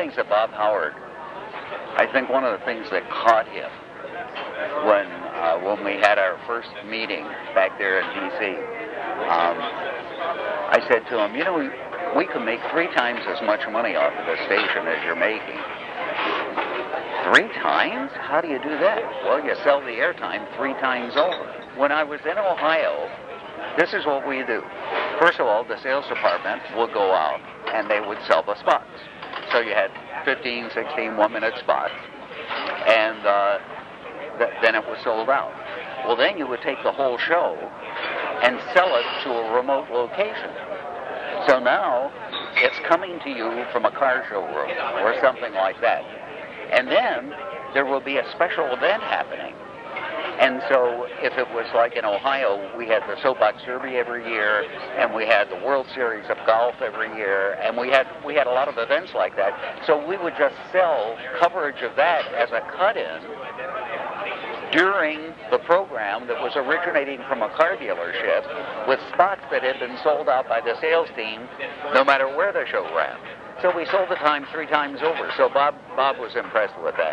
things that Bob Howard, I think one of the things that caught him when we had our first meeting back there in D.C., I said to him, we could make 3 times as much money off of this station as you're making. 3 times? How do you do that? Well, you sell the airtime 3 times over. When I was in Ohio, this is what we do. First of all, the sales department would go out and they would sell the spots. So you had 15, 16 one-minute spots, and then it was sold out. Well, then you would take the whole show and sell it to a remote location. So now it's coming to you from a car showroom or something like that. And then there will be a special event happening. And so if it was like in Ohio, we had the Soapbox Derby every year, and we had the World Series of Golf every year, and we had a lot of events like that. So we would just sell coverage of that as a cut-in during the program that was originating from a car dealership with spots that had been sold out by the sales team no matter where the show ran. So we sold the time 3 times over. So Bob was impressed with that.